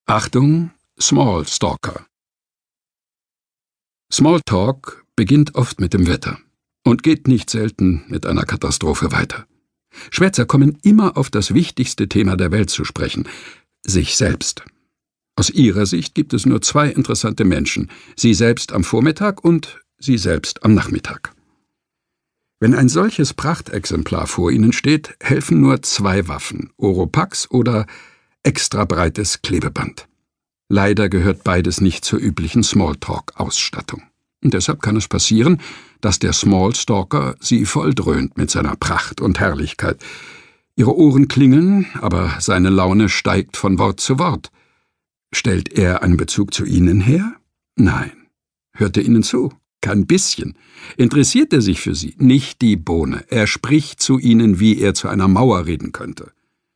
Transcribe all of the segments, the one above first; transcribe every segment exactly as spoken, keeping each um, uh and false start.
Achtung, Smallstalker. Smalltalk beginnt oft mit dem Wetter und geht nicht selten mit einer Katastrophe weiter. Schwätzer kommen immer auf das wichtigste Thema der Welt zu sprechen, sich selbst. Aus ihrer Sicht gibt es nur zwei interessante Menschen, sie selbst am Vormittag und sie selbst am Nachmittag. Wenn ein solches Prachtexemplar vor ihnen steht, helfen nur zwei Waffen, Oropax oder extra breites Klebeband. Leider gehört beides nicht zur üblichen Smalltalk-Ausstattung. Und deshalb kann es passieren, dass der Smallstalker sie volldröhnt mit seiner Pracht und Herrlichkeit. Ihre Ohren klingeln, aber seine Laune steigt von Wort zu Wort. Stellt er einen Bezug zu Ihnen her? Nein. Hört er Ihnen zu? Kein bisschen. Interessiert er sich für Sie? Nicht die Bohne. Er spricht zu Ihnen, wie er zu einer Mauer reden könnte.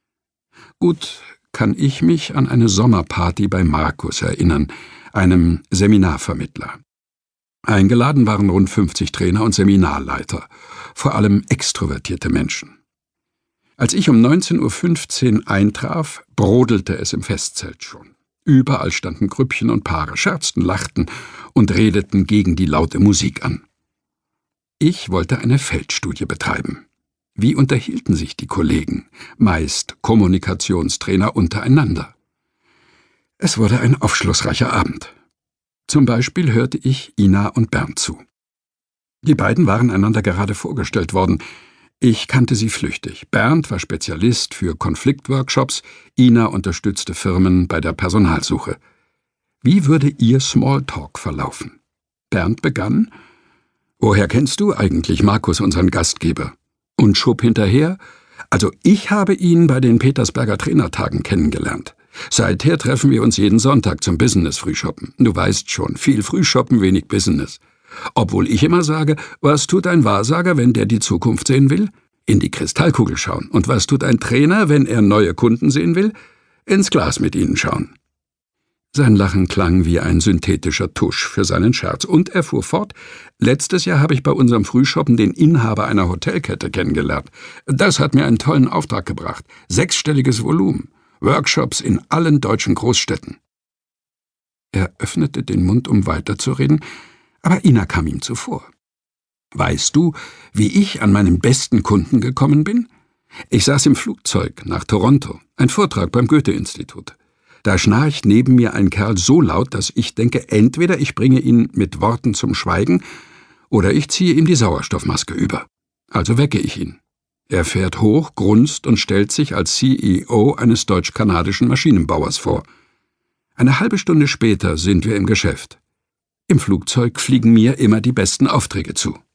Gut, kann ich mich an eine Sommerparty bei Markus erinnern, einem Seminarvermittler. Eingeladen waren rund fünfzig Trainer und Seminarleiter, vor allem extrovertierte Menschen. Als ich um neunzehn Uhr fünfzehn eintraf, brodelte es im Festzelt schon. Überall standen Grüppchen und Paare, scherzten, lachten und redeten gegen die laute Musik an. Ich wollte eine Feldstudie betreiben. Wie unterhielten sich die Kollegen, meist Kommunikationstrainer, untereinander? Es wurde ein aufschlussreicher Abend. Zum Beispiel hörte ich Ina und Bernd zu. Die beiden waren einander gerade vorgestellt worden. Ich kannte sie flüchtig. Bernd war Spezialist für Konfliktworkshops, Ina unterstützte Firmen bei der Personalsuche. Wie würde ihr Smalltalk verlaufen? Bernd begann: »Woher kennst du eigentlich Markus, unseren Gastgeber?« Und schob hinterher: »Also ich habe ihn bei den Petersberger Trainertagen kennengelernt. Seither treffen wir uns jeden Sonntag zum Business-Frühshoppen. Du weißt schon, viel Frühshoppen, wenig Business. Obwohl ich immer sage, was tut ein Wahrsager, wenn der die Zukunft sehen will? In die Kristallkugel schauen. Und was tut ein Trainer, wenn er neue Kunden sehen will? Ins Glas mit ihnen schauen.« Sein Lachen klang wie ein synthetischer Tusch für seinen Scherz, und er fuhr fort: »Letztes Jahr habe ich bei unserem Frühshoppen den Inhaber einer Hotelkette kennengelernt. Das hat mir einen tollen Auftrag gebracht. Sechsstelliges Volumen. Workshops in allen deutschen Großstädten.« Er öffnete den Mund, um weiterzureden, aber Ina kam ihm zuvor. »Weißt du, wie ich an meinen besten Kunden gekommen bin? Ich saß im Flugzeug nach Toronto, ein Vortrag beim Goethe-Institut. Da schnarcht neben mir ein Kerl so laut, dass ich denke, entweder ich bringe ihn mit Worten zum Schweigen oder ich ziehe ihm die Sauerstoffmaske über. Also wecke ich ihn. Er fährt hoch, grunzt und stellt sich als C E O eines deutsch-kanadischen Maschinenbauers vor. Eine halbe Stunde später sind wir im Geschäft. Im Flugzeug fliegen mir immer die besten Aufträge zu.